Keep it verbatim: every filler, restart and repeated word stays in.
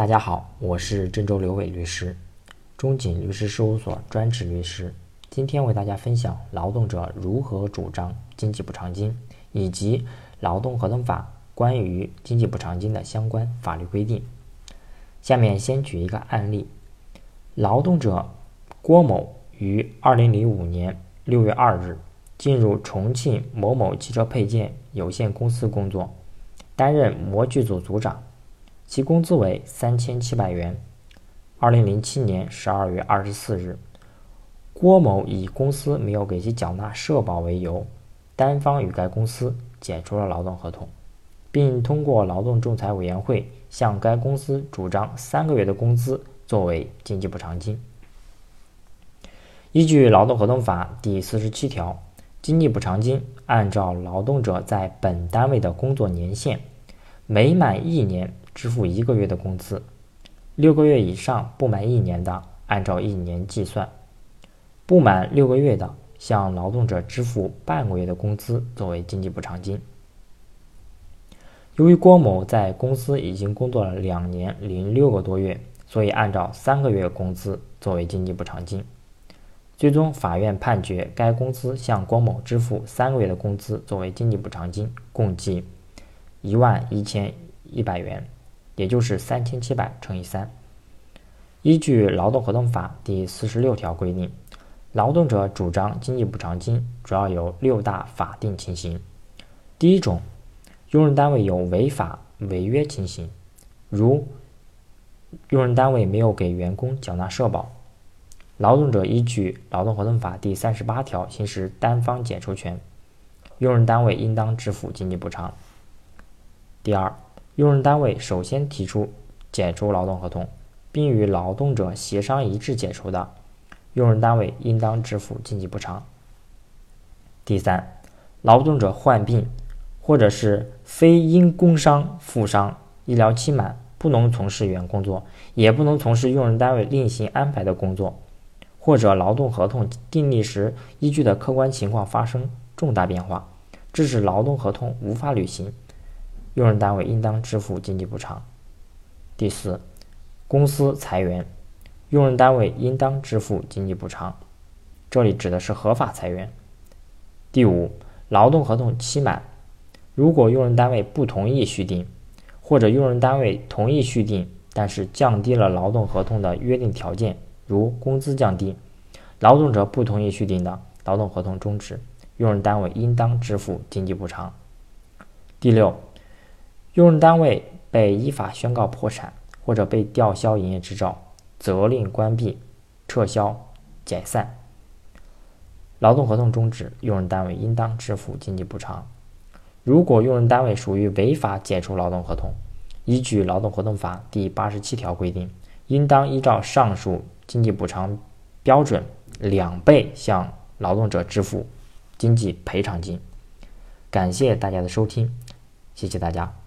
大家好，我是郑州刘伟律师，中景律师事务所专职律师。今天为大家分享劳动者如何主张经济补偿金，以及劳动合同法关于经济补偿金的相关法律规定。下面先举一个案例：劳动者郭某于二零零五年六月二日进入重庆某某汽车配件有限公司工作，担任模具组组长，其工资为三千七百元。二零零七年十二月二十四日，郭某以公司没有给其缴纳社保为由，单方与该公司解除了劳动合同，并通过劳动仲裁委员会向该公司主张三个月的工资作为经济补偿金。依据劳动合同法第四十七条，经济补偿金按照劳动者在本单位的工作年限，每满一年支付一个月的工资，六个月以上不满一年的按照一年计算，不满六个月的向劳动者支付半个月的工资作为经济补偿金。由于郭某在公司已经工作了两年零六个多月，所以按照三个月工资作为经济补偿金。最终法院判决该公司向郭某支付三个月的工资作为经济补偿金，共计一万一千一百元，也就是三千七百乘以三。依据劳动合同法第四十六条规定，劳动者主张经济补偿金主要有六大法定情形。第一种，用人单位有违法违约情形，如用人单位没有给员工缴纳社保，劳动者依据劳动合同法第三十八条行使单方解除权，用人单位应当支付经济补偿。第二，用人单位首先提出解除劳动合同，并与劳动者协商一致解除的，用人单位应当支付经济补偿。第三，劳动者患病或者是非因工伤、负伤、医疗期满不能从事原工作，也不能从事用人单位另行安排的工作，或者劳动合同订立时依据的客观情况发生重大变化，致使劳动合同无法履行，用人单位应当支付经济补偿。第四，公司裁员，用人单位应当支付经济补偿，这里指的是合法裁员。第五，劳动合同期满，如果用人单位不同意续订，或者用人单位同意续订，但是降低了劳动合同的约定条件，如工资降低，劳动者不同意续订的，劳动合同终止，用人单位应当支付经济补偿。第六，用人单位被依法宣告破产，或者被吊销营业执照，责令关闭、撤销、解散，劳动合同终止，用人单位应当支付经济补偿。如果用人单位属于违法解除劳动合同，依据劳动合同法第八十七条规定，应当依照上述经济补偿标准两倍向劳动者支付经济赔偿金。感谢大家的收听，谢谢大家。